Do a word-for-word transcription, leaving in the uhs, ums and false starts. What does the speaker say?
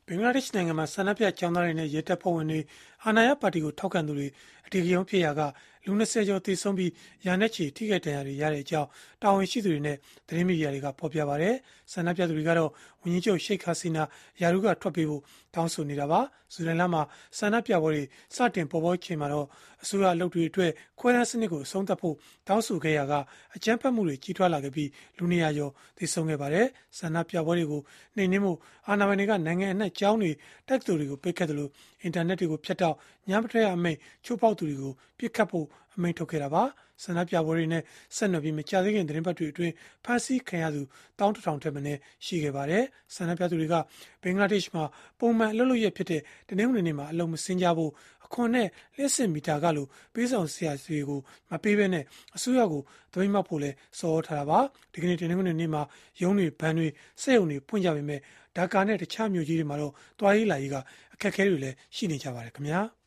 ဘင်္ဂလားဒေ့ရှ်နိုင်ငံမှာဆန္ဒပြကျောင်းသားတွေနဲ့ရဲတပ်ဖွဲ့ဝင်တွေအာဏာရပါတီကိုထောက်ခံသူတွေအဓိကရုဏ်းဖြစ်ရာကလူ၂၀ကျော်သေဆုံးပြီးရာနဲ့ချီထိခိုက်ဒဏ်ရာတွေရတဲ့အကြောင်းတာဝန်ရှိသူတွေနဲ့သတင်းမီဒီယာတွေကဖော်ပြပါတယ်။ဆန္ဒပြသူတွေကတော့ဝန်ကြီးချုပ်ရှိတ်ဟာစီနာယာရုကထွက်ပြေးဖို့တောင်းဆိုနေတာပါ။ဇူလိုင်လမှာဆန္ဒပြပွဲတွေစတင်ပေါ်ပေါက်ချိန်မှာတော့အစိုးရအလုပ်တွေအတွက်ခွဲတမ်းစနစ်ကိုအဆုံးသတ်ဖို့တောင်းဆိုခဲ့ရာကအကြမ်းဖက်မှုတွေကြီးထွားလာခဲ့ပြီးလူနေရာကျော်သေဆုံးခဲ့ပါတယ်။ဆန္ဒပြပွဲတွေကိုနှိမ်နင်းမှုအာဏာပိုင်တွေကနိုင်ငံအနှံ့ကျောင်းတွေတက္ကသိုလ်တွေကိုပိတ်ခတ်တယ်လို့အင်တာနက်တွေကိုဖျက်တောက်ညမထွက်ရအမိန့်ချိုးဖောက်သူတွေကိုပြစ်ခတ်ဖို့အမိန့်ထုတ်ခဲ့တာပါဆန္ဒပြပွဲတွေနဲ့ဆက်နွယ်ပြီးမကြာသေးခင်သတင်းပတ်တွေအတွင်းဖမ်းဆီးခံရသူတောင်းတထောင်ထက်မနည်းရှိခဲ့ပါတယ်ဆန္ဒပြသူတွေကဘင်္ဂလားဒေ့ရှ်မှာပုံမှန်အလုပ်လုပ်ရဖြစ်တဲ့တနင်္ဂနွေနေ့မှာအလုပ်မစင်ကြဖို့အခွန်နဲ့လျှက်စစ်မီတာကလို့ပေးဆောင်ဆရာတွေကိုမပေးဘဲနဲ့အစိုးရကိုသပိတ်မှောက်ဖို့လဲစော်ထားတာပါဒီကနေ့တနင်္ဂနွေနေ့မှာရုံးတွေဘဏ်တွေစက်ရုံတွေဖွင့်ကြပေမဲ့ဒါကာနဲ့တခြားမြို့ကြီးတွေမှာတော့တွားရေးလာရေးကအခက်အခဲတွေလည်းရှိနေကြပါတယ်ခင်ဗျာ